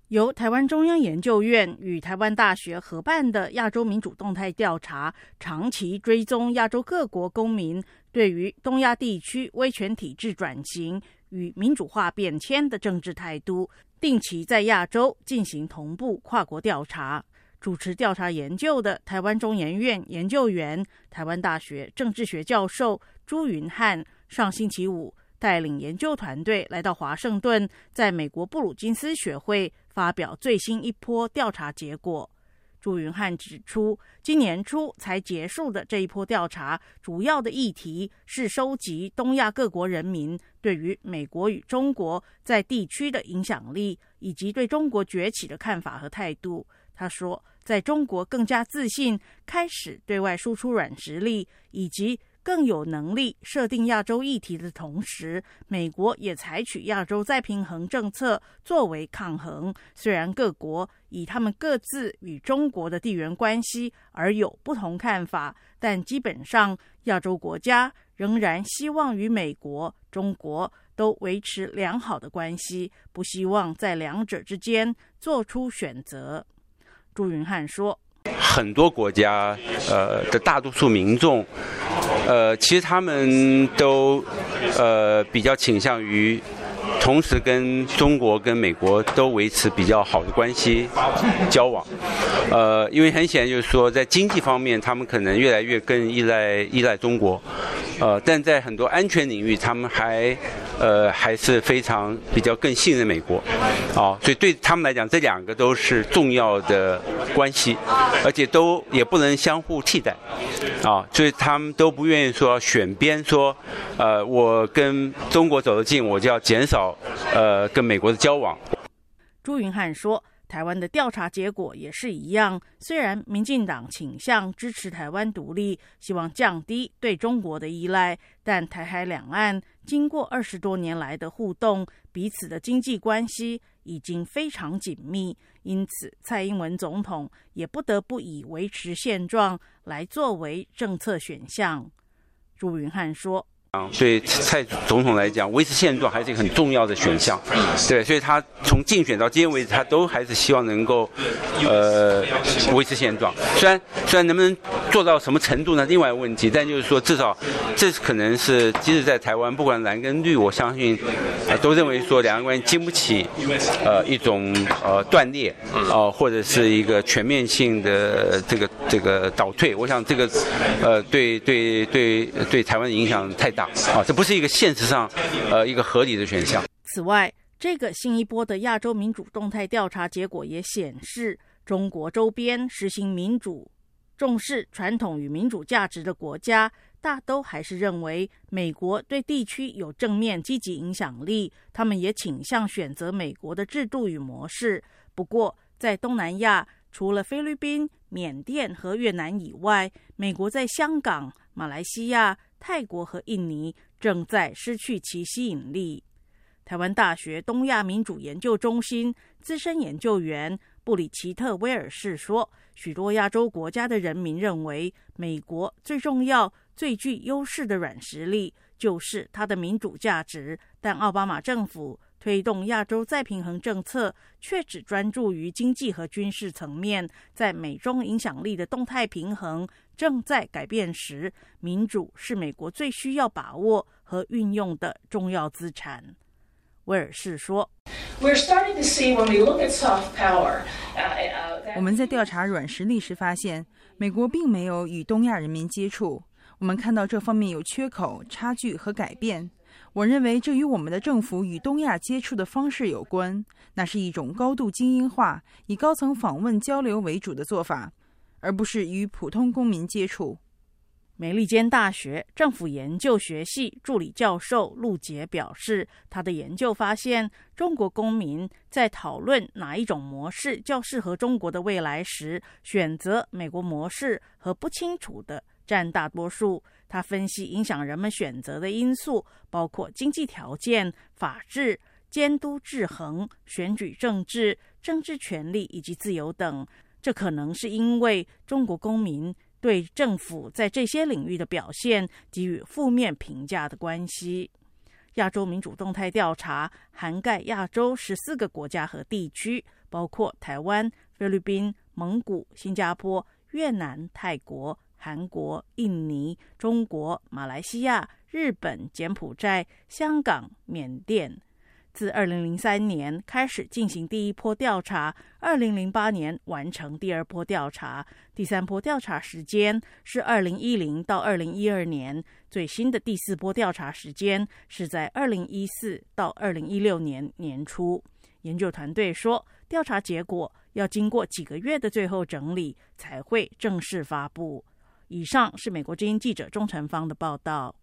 由台湾中央研究院与台湾大学合办的亚洲民主动态调查，长期追踪亚洲各国公民对于东亚地区威权体制转型与民主化变迁的政治态度，定期在亚洲进行同步跨国调查。主持调查研究的台湾中研院研究员、台湾大学政治学教授朱云汉，上星期五带领研究团队来到华盛顿，在美国布鲁金斯学会发表最新一波调查结果。朱云汉指出，今年初才结束的这一波调查，主要的议题是收集东亚各国人民对于美国与中国在地区的影响力，以及对中国崛起的看法和态度。他说，在中国更加自信，开始对外输出软实力，以及更有能力设定亚洲议题的同时，美国也采取亚洲再平衡政策作为抗衡。虽然各国以他们各自与中国的地缘关系而有不同看法，但基本上亚洲国家仍然希望与美国、中国都维持良好的关系，不希望在两者之间做出选择。朱云汉说， 很多国家的大多数民众其实他们都比较倾向于同时跟中国跟美国都维持比较好的关系交往，因为很显然就是说，在经济方面他们可能越来越更依赖中国，但在很多安全领域他们还是非常比较更信任美国，所以对他们来讲，这两个都是重要的关系，而且也不能相互替代，所以他们都不愿意说选边，说我跟中国走得近，我就要减少跟美国的交往。 朱云汉说，台湾的调查结果也是一样，虽然民进党倾向支持台湾独立，希望降低对中国的依赖，但台海两岸经过20多年来的互动，彼此的经济关系已经非常紧密，因此蔡英文总统也不得不以维持现状来作为政策选项。朱云汉说， 对蔡总统来讲，维持现状还是一个很重要的选项。对，所以他从竞选到今天为止，他都还是希望能够维持现状。虽然能不能做到什么程度呢？另外一个问题，但就是说，至少这可能是即使在台湾，不管蓝跟绿，我相信都认为说两岸关系经不起一种断裂或者是一个全面性的这个倒退。我想这个对台湾的影响太大。这不是一个现实上一个合理的选项。 此外，这个新一波的亚洲民主动态调查结果也显示，中国周边实行民主、重视传统与民主价值的国家，大都还是认为美国对地区有正面积极影响力，他们也倾向选择美国的制度与模式。不过，在东南亚，除了菲律宾、缅甸和越南以外，美国在香港、马来西亚、泰国和印尼正在失去其吸引力。台湾大学东亚民主研究中心资深研究员布里奇特·威尔士说，许多亚洲国家的人民认为，美国最重要、最具优势的软实力就是它的民主价值，但奥巴马政府推动亚洲再平衡政策却只专注于经济和军事层面，在美中影响力的动态平衡正在改变时，民主是美国最需要把握和运用的重要资产。威尔士说， 我们在调查软实力时发现，美国并没有与东亚人民接触，我们看到这方面有缺口、差距和改变。我认为这与我们的政府与东亚接触的方式有关，那是一种高度精英化、以高层访问交流为主的做法，而不是与普通公民接触。 美利坚大学政府研究学系助理教授陆杰表示，他的研究发现，中国公民在讨论哪一种模式较适合中国的未来时，选择美国模式和不清楚的占大多数。他分析影响人们选择的因素包括经济条件、法治、监督制衡、选举政治、政治权利以及自由等。这可能是因为中国公民对政府在这些领域的表现给予负面评价的关系。亚洲民主动态调查涵盖亚洲14个国家和地区， 包括台湾、菲律宾、蒙古、新加坡、越南、泰国、韩国、印尼、中国、马来西亚、日本、柬埔寨、香港、缅甸。自2003年开始进行第一波调查，2008年完成第二波调查，第三波调查时间是2010到2012年，最新的第四波调查时间是在2014到2016年年初。研究团队说，调查结果要经过几个月的最后整理才会正式发布。以上是美国之音记者钟成芳的报道。